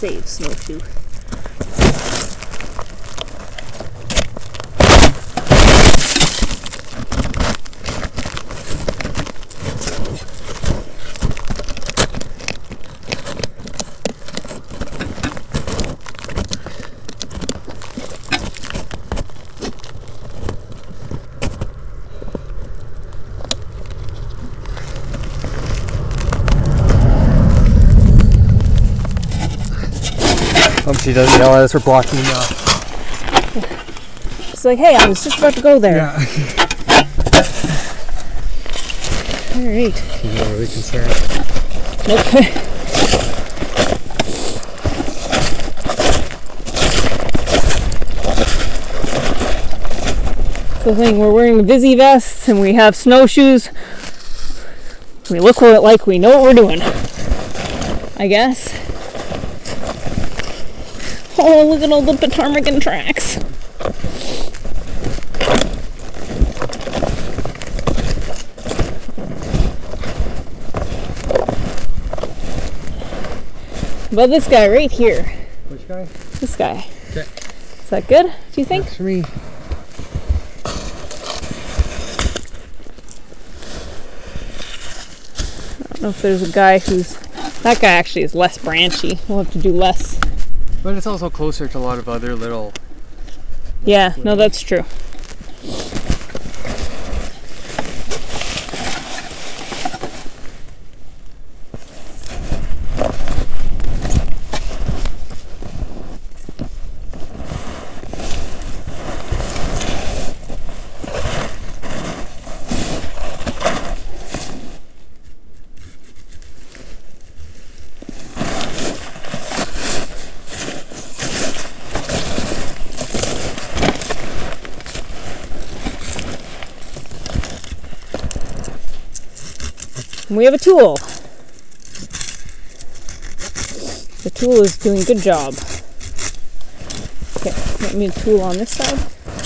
save snowshoe. She doesn't realize we're blocking now. She's like, hey, I was just about to go there. Yeah. Alright. She's not really concerned. Nope. The thing, we're wearing Visi vests and we have snowshoes. We look like we know what we're doing, I guess. Oh, look at all the ptarmigan tracks. Well, this guy right here. Which guy? This guy. Okay. Is that good, do you think? That's for me. I don't know if there's a guy who's... That guy actually is less branchy. We'll have to do less. But it's also closer to a lot of other little... Yeah, no, that's true. We have a tool. The tool is doing a good job. Okay, let me tool on this side.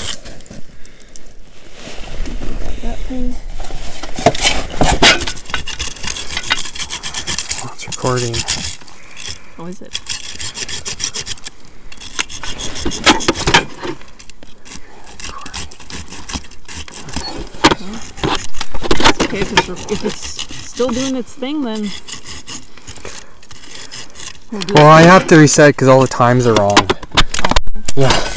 That thing. Oh, it's recording. Oh, is it? That's okay if it's still doing its thing, then Well, I have to reset because all the times are wrong. Yeah.